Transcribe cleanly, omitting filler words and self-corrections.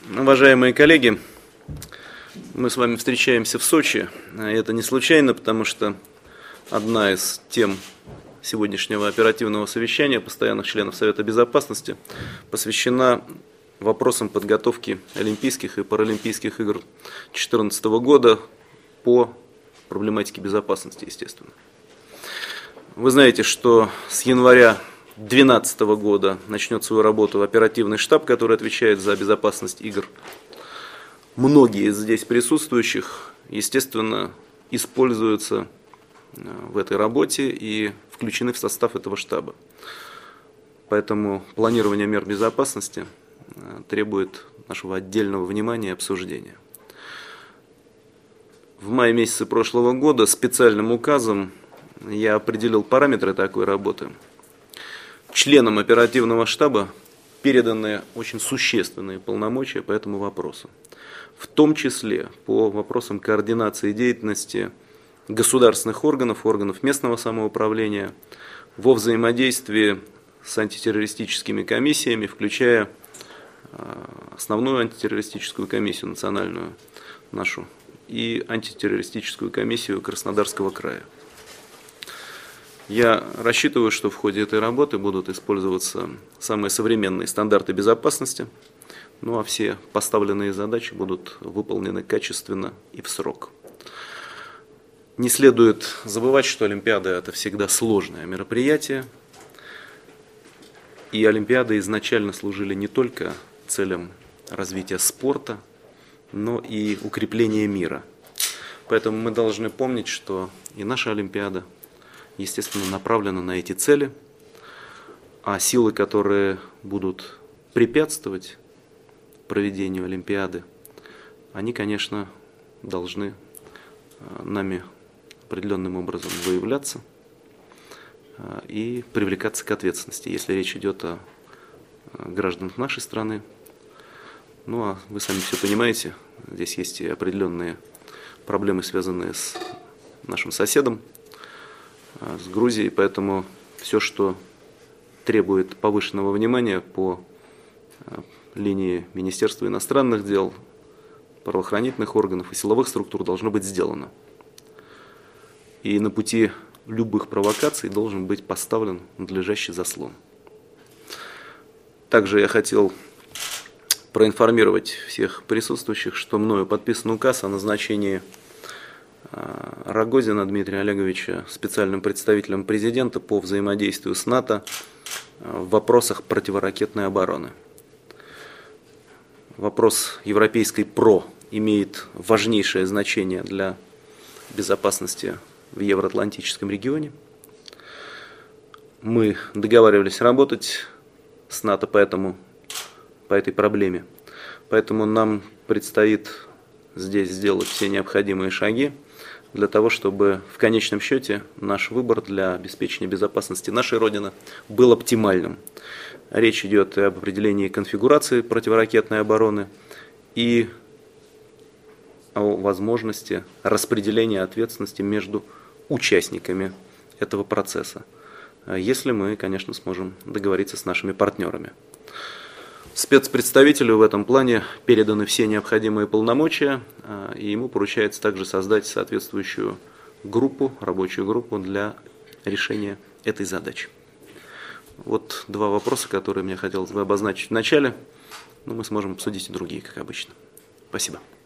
Уважаемые коллеги, мы с вами встречаемся в Сочи. Это не случайно, потому что одна из тем сегодняшнего оперативного совещания постоянных членов Совета Безопасности посвящена вопросам подготовки Олимпийских и Паралимпийских игр 2014 года по проблематике безопасности, естественно. Вы знаете, что с января 2012 года начнет свою работу оперативный штаб, который отвечает за безопасность игр. Многие из здесь присутствующих, естественно, используются в этой работе и включены в состав этого штаба. Поэтому планирование мер безопасности требует нашего отдельного внимания и обсуждения. В мае месяце прошлого года специальным указом я определил параметры такой работы. Членам оперативного штаба переданы очень существенные полномочия по этому вопросу, в том числе по вопросам координации деятельности государственных органов, органов местного самоуправления во взаимодействии с антитеррористическими комиссиями, включая основную антитеррористическую комиссию национальную нашу и антитеррористическую комиссию Краснодарского края. Я рассчитываю, что в ходе этой работы будут использоваться самые современные стандарты безопасности, ну а все поставленные задачи будут выполнены качественно и в срок. Не следует забывать, что Олимпиада – это всегда сложное мероприятие, и Олимпиады изначально служили не только целям развития спорта, но и укрепления мира. Поэтому мы должны помнить, что и наша Олимпиада, естественно, направлена на эти цели, а силы, которые будут препятствовать проведению Олимпиады, они, конечно, должны нами определенным образом выявляться и привлекаться к ответственности, если речь идет о гражданах нашей страны. Ну а вы сами все понимаете, здесь есть и определенные проблемы, связанные с нашим соседом, с Грузией, поэтому все, что требует повышенного внимания по линии Министерства иностранных дел, правоохранительных органов и силовых структур, должно быть сделано. И на пути любых провокаций должен быть поставлен надлежащий заслон. Также я хотел проинформировать всех присутствующих, что мною подписан указ о назначении Рогозина Дмитрия Олеговича специальным представителем президента по взаимодействию с НАТО в вопросах противоракетной обороны. Вопрос европейской ПРО имеет важнейшее значение для безопасности в евроатлантическом регионе. Мы договаривались работать с НАТО по этой проблеме. Поэтому нам предстоит здесь сделать все необходимые шаги для того, чтобы в конечном счете наш выбор для обеспечения безопасности нашей Родины был оптимальным. Речь идет и об определении конфигурации противоракетной обороны и о возможности распределения ответственности между участниками этого процесса, если мы, конечно, сможем договориться с нашими партнерами. Спецпредставителю в этом плане переданы все необходимые полномочия, и ему поручается также создать соответствующую группу, рабочую группу для решения этой задачи. Вот два вопроса, которые мне хотелось бы обозначить в начале, но мы сможем обсудить и другие, как обычно. Спасибо.